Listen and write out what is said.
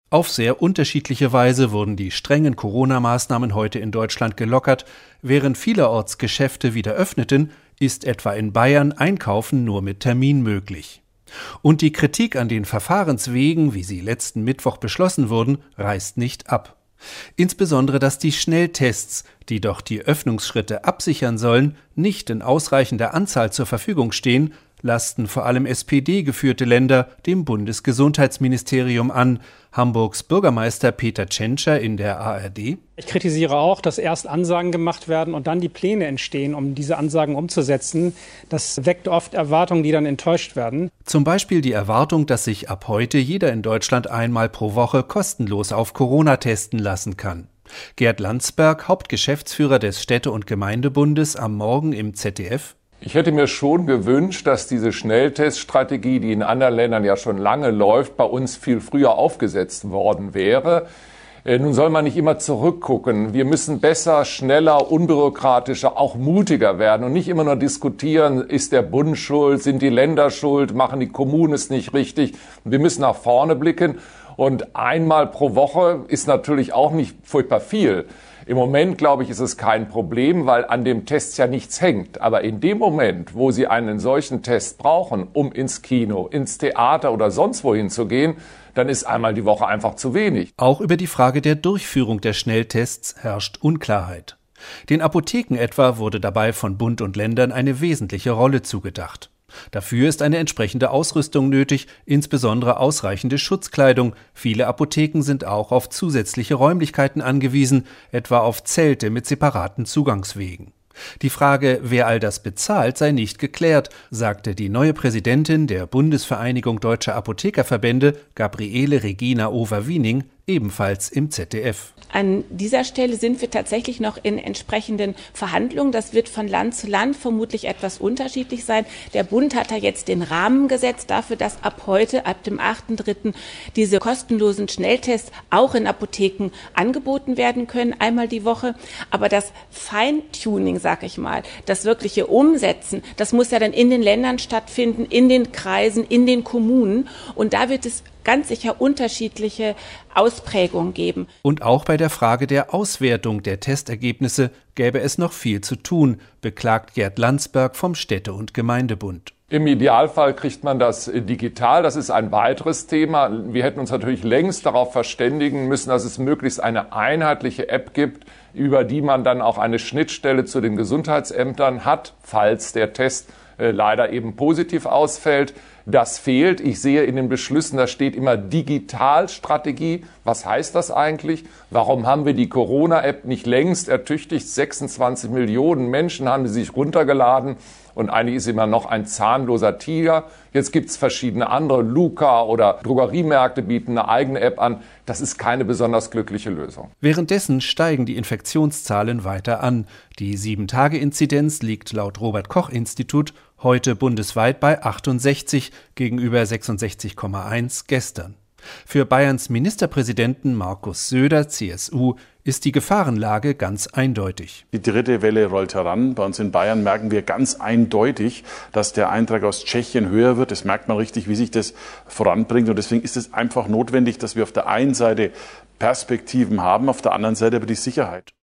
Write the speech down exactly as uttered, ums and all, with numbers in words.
Auf sehr unterschiedliche Weise wurden die strengen Corona-Maßnahmen heute in Deutschland gelockert. Während vielerorts Geschäfte wieder öffneten, ist etwa in Bayern Einkaufen nur mit Termin möglich. Und die Kritik an den Verfahrenswegen, wie sie letzten Mittwoch beschlossen wurden, reißt nicht ab. Insbesondere, dass die Schnelltests, die doch die Öffnungsschritte absichern sollen, nicht in ausreichender Anzahl zur Verfügung stehen, lasten vor allem S P D-geführte Länder dem Bundesgesundheitsministerium an. Hamburgs Bürgermeister Peter Tschentscher in der A R D. Ich kritisiere auch, dass erst Ansagen gemacht werden und dann die Pläne entstehen, um diese Ansagen umzusetzen. Das weckt oft Erwartungen, die dann enttäuscht werden. Zum Beispiel die Erwartung, dass sich ab heute jeder in Deutschland einmal pro Woche kostenlos auf Corona testen lassen kann. Gerd Landsberg, Hauptgeschäftsführer des Städte- und Gemeindebundes, am Morgen im Z D F. Ich hätte mir schon gewünscht, dass diese Schnellteststrategie, die in anderen Ländern ja schon lange läuft, bei uns viel früher aufgesetzt worden wäre. Nun soll man nicht immer zurückgucken. Wir müssen besser, schneller, unbürokratischer, auch mutiger werden und nicht immer nur diskutieren, ist der Bund schuld, sind die Länder schuld, machen die Kommunen es nicht richtig. Wir müssen nach vorne blicken und einmal pro Woche ist natürlich auch nicht furchtbar viel. Im Moment, glaube ich, ist es kein Problem, weil an dem Test ja nichts hängt. Aber in dem Moment, wo Sie einen solchen Test brauchen, um ins Kino, ins Theater oder sonst wohin zu gehen, dann ist einmal die Woche einfach zu wenig. Auch über die Frage der Durchführung der Schnelltests herrscht Unklarheit. Den Apotheken etwa wurde dabei von Bund und Ländern eine wesentliche Rolle zugedacht. Dafür ist eine entsprechende Ausrüstung nötig, insbesondere ausreichende Schutzkleidung. Viele Apotheken sind auch auf zusätzliche Räumlichkeiten angewiesen, etwa auf Zelte mit separaten Zugangswegen. Die Frage, wer all das bezahlt, sei nicht geklärt, sagte die neue Präsidentin der Bundesvereinigung Deutscher Apothekerverbände, Gabriele Regina Over-Wiening, ebenfalls im Z D F. An dieser Stelle sind wir tatsächlich noch in entsprechenden Verhandlungen. Das wird von Land zu Land vermutlich etwas unterschiedlich sein. Der Bund hat da jetzt den Rahmen gesetzt dafür, dass ab heute, ab dem achten dritten diese kostenlosen Schnelltests auch in Apotheken angeboten werden können, einmal die Woche. Aber das Feintuning, sag ich mal, das wirkliche Umsetzen, das muss ja dann in den Ländern stattfinden, in den Kreisen, in den Kommunen. Und da wird es ganz sicher unterschiedliche Ausprägungen geben. Und auch bei der Frage der Auswertung der Testergebnisse gäbe es noch viel zu tun, beklagt Gerd Landsberg vom Städte- und Gemeindebund. Im Idealfall kriegt man das digital. Das ist ein weiteres Thema. Wir hätten uns natürlich längst darauf verständigen müssen, dass es möglichst eine einheitliche App gibt, über die man dann auch eine Schnittstelle zu den Gesundheitsämtern hat, falls der Test äh, leider eben positiv ausfällt. Das fehlt. Ich sehe in den Beschlüssen, da steht immer Digitalstrategie. Was heißt das eigentlich? Warum haben wir die Corona-App nicht längst ertüchtigt? sechsundzwanzig Millionen Menschen haben sie sich runtergeladen. Und eigentlich ist immer noch ein zahnloser Tiger. Jetzt gibt es verschiedene andere. Luca oder Drogeriemärkte bieten eine eigene App an. Das ist keine besonders glückliche Lösung. Währenddessen steigen die Infektionszahlen weiter an. Die sieben Tage Inzidenz liegt laut Robert-Koch-Institut heute bundesweit bei achtundsechzig gegenüber sechsundsechzig Komma eins gestern. Für Bayerns Ministerpräsidenten Markus Söder, C S U, ist die Gefahrenlage ganz eindeutig. Die dritte Welle rollt heran. Bei uns in Bayern merken wir ganz eindeutig, dass der Eintrag aus Tschechien höher wird. Das merkt man richtig, wie sich das voranbringt. Und deswegen ist es einfach notwendig, dass wir auf der einen Seite Perspektiven haben, auf der anderen Seite aber die Sicherheit.